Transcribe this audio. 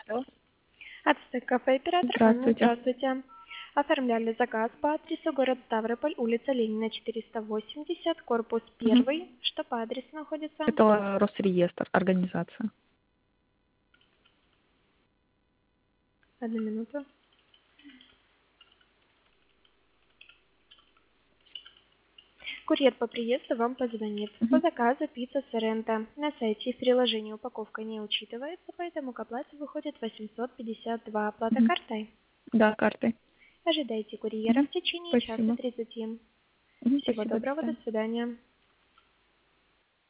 Алло. Ацтек кафе, оператор Анна, Здравствуйте. здравствуйте. Оформляли заказ по адресу город Ставрополь, улица Ленина, 480, корпус Мгм. 1. Что по адресу находится? Это Росреестр, организация. Одну минуту. Курьер по приезду вам позвонит. По Мгм. заказу пицца Соренто. На сайте и в приложении упаковка не учитывается, поэтому к оплате выходит 852. Оплата Мгм. картой. Да, картой. Ожидайте курьера Мгм. в течение часа Спасибо. 30. Мгм. Всего Спасибо, до доброго, до свидания. свидания.